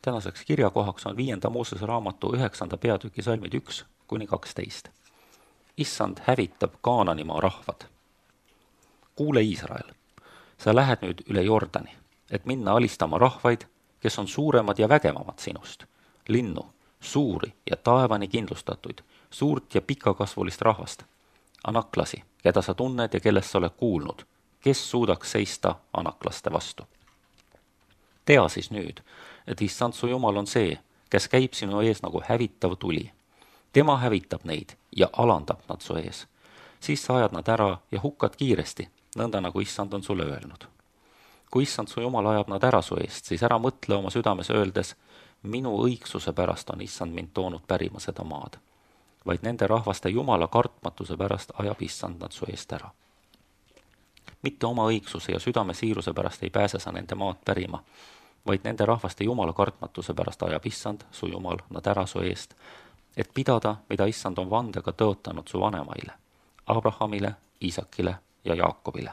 Tänaseks kirjakohaks on 5. Moosese raamatu 9. peatüki salmid 1-12. Issand hävitab Kaananimaa rahvad. Kuule, Iisrael, sa lähed nüüd üle Jordani, et minna alistama rahvaid, kes on suuremad ja vägevamad sinust, linnu, suuri ja taevani kindlustatuid, suurt ja pikakasvulist rahvast, anaklasi, keda sa tunned ja kellest sa oled kuulnud, kes suudaks seista anaklaste vastu. Tea siis nüüd, et Issand su Jumal on see, kes käib sinu ees nagu hävitav tuli. Tema hävitab neid ja alandab nad su ees. Siis sa ajad nad ära ja hukkad kiiresti, nõnda nagu Issand on sulle öelnud. Kui Issand su Jumal ajab nad ära su eest, siis ära mõtle oma südames öeldes, minu õigsuse pärast on Issand mind toonud pärima seda maad, vaid nende rahvaste Jumala kartmatuse pärast ajab Issand nad su eest ära. Mitte oma õigsuse ja südame siiruse pärast ei pääse sa nende maad pärima, vaid nende rahvaste Jumala kartmatuse pärast ajab Issand su Jumal nad ära su eest, et pidada, mida Issand on vandega tõotanud su vanemaile, Abrahamile, Iisakile ja Jaakobile.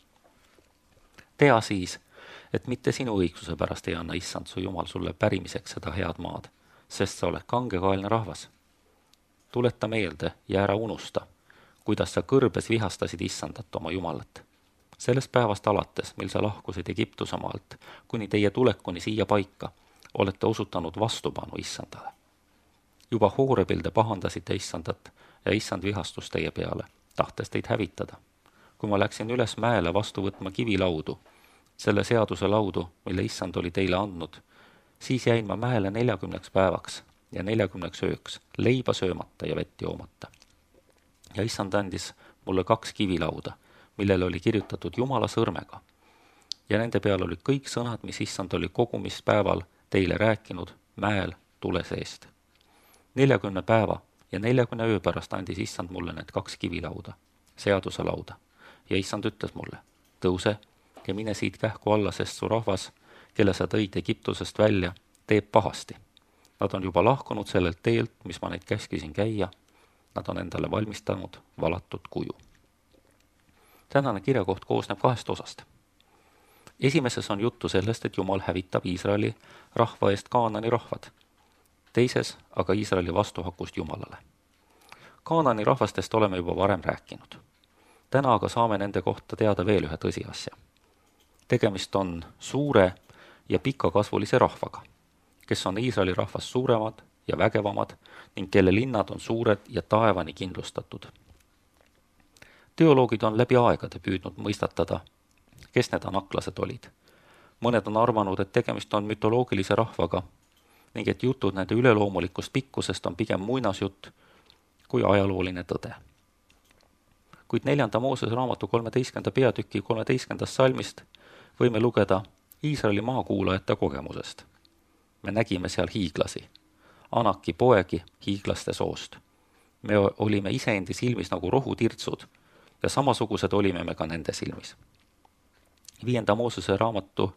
Tea siis, et mitte sinu õigsuse pärast ei anna Issand su Jumal sulle pärimiseks seda head maad, sest sa oled kangekaelne rahvas. Tuleta meelde ja ära unusta, kuidas sa kõrbes vihastasid Issandat oma Jumalat. Sellest päevast alates, mil sa lahkusid Egiptuse maalt, kuni teie tulekuni siia paika, olete osutanud vastupanu Issandale. Juba Hoorebil te pahandasite Issandat ja Issand vihastus teie peale, tahtes teid hävitada. Kui ma läksin üles mäele vastu võtma kivilaudu, selle seaduse laudu, mille Issand oli teile andnud, siis jäin ma mäele 40 päevaks ja 40 ööks, leiba söömata ja vett joomata. Ja Issand andis mulle 2 kivilauda, millele oli kirjutatud Jumala sõrmega. Ja nende peal olid kõik sõnad, mis Issand oli kogumispäeval teile rääkinud mäel tule seest. 40 päeva ja 40 öö pärast andis Issand mulle need 2 kivilauda, seaduse lauda. Ja Issand ütles mulle, tõuse ja mine siit kähku alla, sest su rahvas, kelle sa tõid Egiptusest välja, teeb pahasti. Nad on juba lahkunud sellelt teelt, mis ma neid käskisin käia. Nad on endale valmistanud valatud kuju. Tänane kirjakoht koosneb 2 osast. Esimeses on juttu sellest, et Jumal hävitab Iisraeli rahva eest Kaanani rahvad. Teises aga Iisraeli vastuhakust Jumalale. Kaanani rahvastest oleme juba varem rääkinud. Täna aga saame nende kohta teada veel ühe tõsiasja. Tegemist on suure ja pikakasvulise rahvaga, kes on Iisraeli rahvast suuremad ja vägevamad ning kelle linnad on suured ja taevani kindlustatud. Teoloogid on läbi aegade püüdnud mõistatada, kes need anaklased olid. Mõned on arvanud, et tegemist on mütoloogilise rahvaga ning et jutud nende üleloomulikust pikkusest on pigem muinasjutt kui ajalooline tõde. Kuid 4. Moosese raamatu 13. peatüki 13. salmist võime lugeda Iisraeli maakuulajate kogemusest. Me nägime seal hiiglasi, Anaki poegi hiiglaste soost. Me olime iseendi silmis nagu rohutirtsud ja samasugused olime me ka nende silmis. 5. Moosese raamatu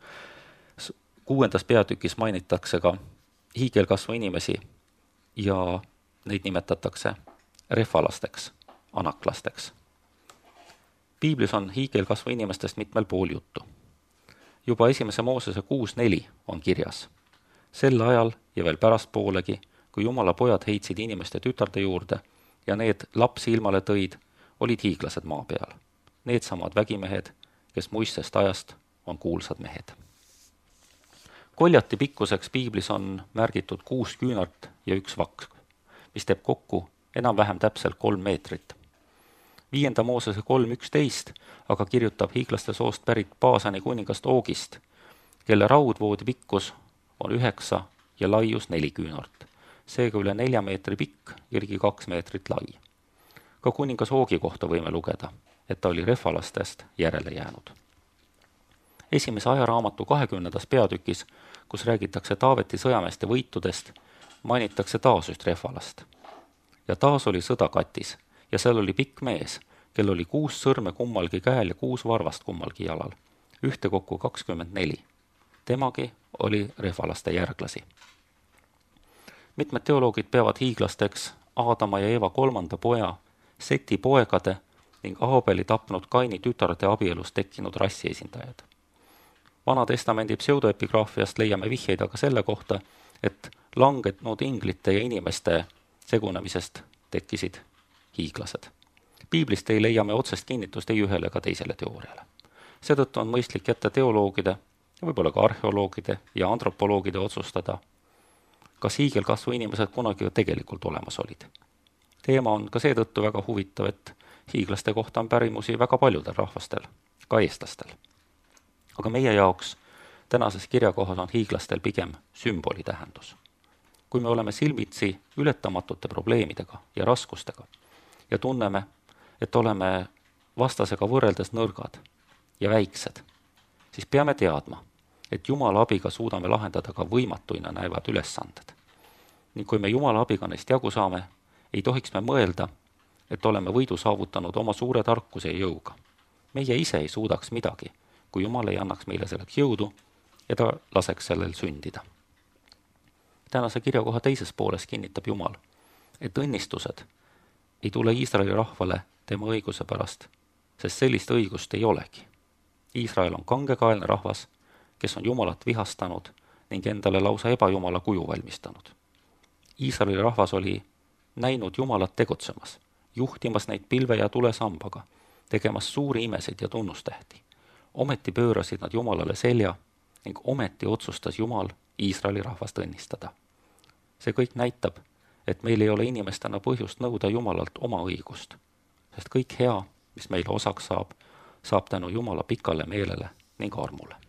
6. peatükis mainitakse ka hiigelkasvu inimesi ja neid nimetatakse refalasteks, anaklasteks. Piiblis on hiigelkasvu inimestest mitmel pool juttu. Juba 1. Moosese 6.4 on kirjas. Sel ajal ja veel pärastpoolegi, kui Jumala pojad heitsid inimeste tütarde juurde ja need lapsi ilmale tõid, olid hiiglased maa peal. Need samad vägimehed, kes muistsest ajast on kuulsad mehed. Koljati pikkuseks Piiblis on märgitud 6 küünart ja 1 vakk, mis teeb kokku enam-vähem täpselt 3 meetrit. 5. Moosese 3.11 aga kirjutab hiiglaste soost pärit Baasani kuningast Oogist, kelle raudvoodi pikkus on 9 ja laius 4 küünart, seega üle 4 meetri pikk ja ligi 2 meetrit lai. Ka kuningas Oogi kohta võime lugeda, et ta oli refalastest järele jäänud. Esimese ajaraamatu 20. peatükis, kus räägitakse Taaveti sõjameeste võitudest, mainitakse taas üht refalast. Ja taas oli sõda katis ja seal oli pikk mees, kel oli 6 sõrme kummalgi käel ja 6 varvast kummalgi jalal, ühtekokku 24. Temagi oli refalaste järglasi. Mitmed teoloogid peavad hiiglasteks Aadama ja Eeva 3. poja, Seti poegade ning Aabeli tapnud Kaini tütarde abielus tekkinud rassi esindajad. Vana testamendi pseudoepigraafiast leiame vihjeid aga selle kohta, et langenud inglite ja inimeste segunemisest tekkisid hiiglased. Piiblist ei leia me otsest kinnitust ei ühele ega teisele teooriale. Seetõttu on mõistlik jätta teoloogide, võib-olla ka arheoloogide ja antropoloogide otsustada, kas hiigelkasvu inimesed kunagi tegelikult olemas olid. Teema on ka seetõttu väga huvitav, et hiiglaste kohta on pärimusi väga paljudel rahvastel, ka eestlastel. Aga meie jaoks tänases kirjakohas on hiiglastel pigem sümboli tähendus. Kui me oleme silmitsi ületamatute probleemidega ja raskustega ja tunneme, et oleme vastasega võrreldes nõrgad ja väiksed, siis peame teadma, et Jumala abiga suudame lahendada ka võimatuina näevad ülesanded. Ning kui me Jumala abiga neist jagu saame, ei tohiks me mõelda, et oleme võidu saavutanud oma suure tarkuse ja jõuga. Meie ise ei suudaks midagi, kui Jumal ei annaks meile selleks jõudu ja ta laseks sellel sündida. Tänase kirjakoha teises pooles kinnitab Jumal, et õnnistused ei tule Iisraeli rahvale tema õiguse pärast, sest sellist õigust ei olegi. Iisrael on kangekaelne rahvas, kes on Jumalat vihastanud ning endale lausa ebajumala kuju valmistanud. Iisraeli rahvas oli näinud Jumalat tegutsemas, juhtimas neid pilve ja tulesambaga, tegemas suuri imesid ja tunnustähti. Ometi pöörasid nad Jumalale selja ning ometi otsustas Jumal Iisraeli rahvast õnnistada. See kõik näitab, et meil ei ole inimestena põhjust nõuda Jumalalt oma õigust, sest kõik hea, mis meile osaks saab tänu Jumala pikale meelele ning armule.